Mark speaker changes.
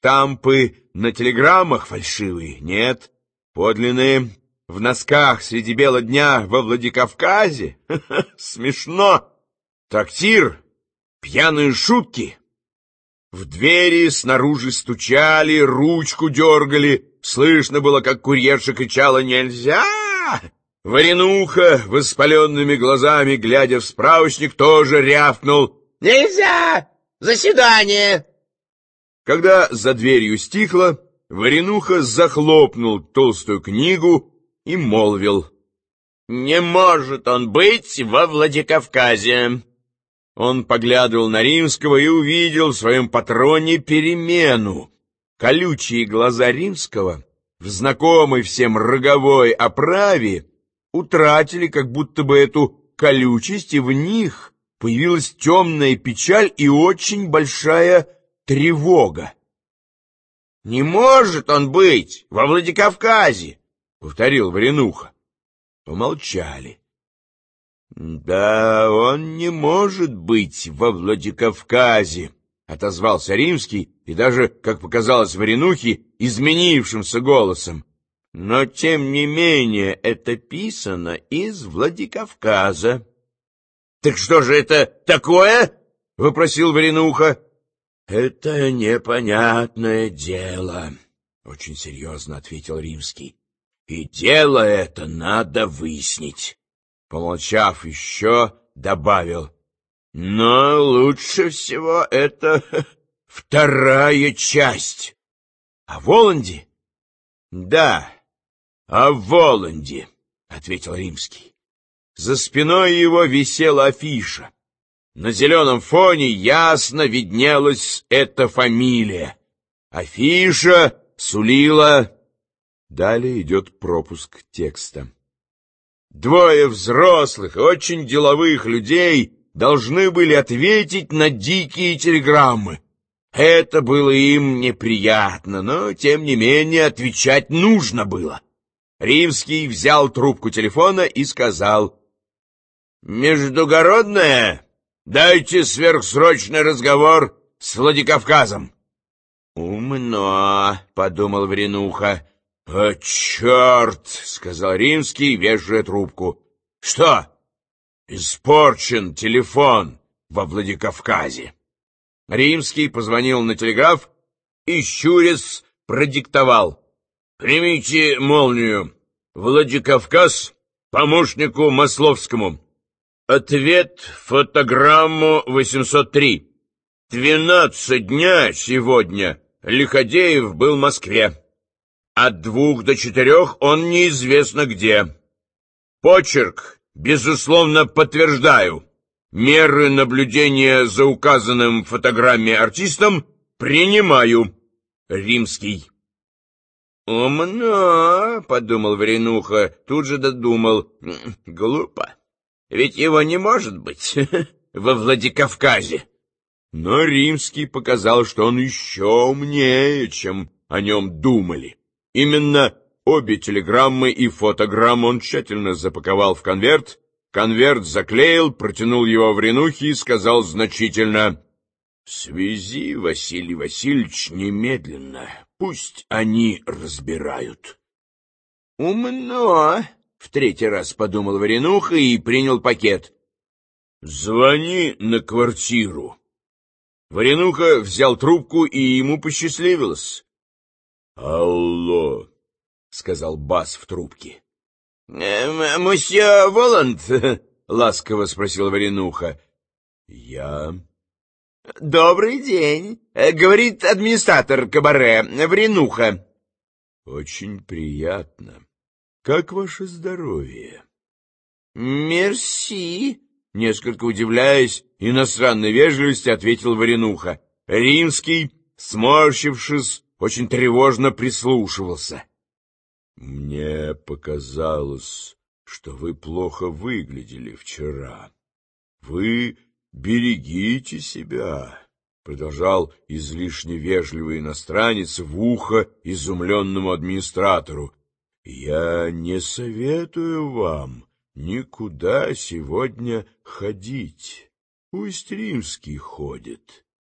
Speaker 1: штампы на телеграммах фальшивые? Нет. Подлинные в носках среди бела дня во Владикавказе? Смешно. Трактир, пьяные шутки. В двери снаружи стучали, ручку дергали. Слышно было, как курьерша кричала: «Нельзя!» Варенуха, воспаленными глазами, глядя в справочник, тоже рявкнул: «Нельзя! Заседание!» Когда за дверью стихло, Варенуха захлопнул толстую книгу и молвил: «Не может он быть во Владикавказе!» Он поглядывал на Римского и увидел в своем патроне перемену. Колючие глаза Римского в знакомой всем роговой оправе утратили как будто бы эту колючесть, и в них появилась темная печаль и очень большая тревога. «Не может он быть во Владикавказе!» — повторил Варенуха. Помолчали. «Да, он не может быть во Владикавказе», — отозвался Римский, и даже, как показалось Варенухе, изменившимся голосом. «Но, тем не менее, это писано из Владикавказа». «Так что же это такое?» — вопросил Варенуха. «Это непонятное дело», — очень серьезно ответил Римский. «И дело это надо выяснить». Помолчав еще, добавил: «Но лучше всего это вторая часть». «О Воланде?» «Да, о Воланде», — ответил Римский. За спиной его висела афиша. На зеленом фоне ясно виднелась эта фамилия. Афиша сулила... Далее идет пропуск текста. Двое взрослых, очень деловых людей должны были ответить на дикие телеграммы. Это было им неприятно, но, тем не менее, отвечать нужно было. Римский взял трубку телефона и сказал: «Междугородная, дайте сверхсрочный разговор с Владикавказом». «Умно», — подумал Варенуха. «О, черт!» — сказал Римский, вешая трубку. «Что?» «Испорчен телефон во Владикавказе». Римский позвонил на телеграф и, щурясь, продиктовал: «Примите молнию. Владикавказ, помощнику Масловскому. Ответ фотограмму 803. 12 дня сегодня Лиходеев был в Москве. От 2 до 4 он неизвестно где. Почерк, безусловно, подтверждаю. Меры наблюдения за указанным в фотограмме артистом принимаю. Римский». «Умно», — подумал Варенуха, тут же додумал: «Глупо. Ведь его не может быть во Владикавказе». Но Римский показал, что он еще умнее, чем о нем думали. Именно обе телеграммы и фотограмму он тщательно запаковал в конверт заклеил, протянул его Варенухе и сказал значительно: «Свези, Василий Васильевич, немедленно. Пусть они разбирают». «Умно», — в 3-й раз подумал Варенуха и принял пакет. «Звони на квартиру». Варенуха взял трубку, и ему посчастливилось. «Алло», — сказал бас в трубке. «Мосье Воланд?» — ласково спросил Варенуха. «Я...» «Добрый день», — говорит администратор кабаре, Варенуха. «Очень приятно. Как ваше здоровье?» «Мерси», — несколько удивляясь иностранной вежливости, ответил Варенуха. Римский, сморщившись, очень тревожно прислушивался. «Мне показалось, что вы плохо выглядели вчера. Вы берегите себя», — продолжал излишне вежливый иностранец в ухо изумленному администратору. «Я не советую вам никуда сегодня ходить. Пусть Римский ходит.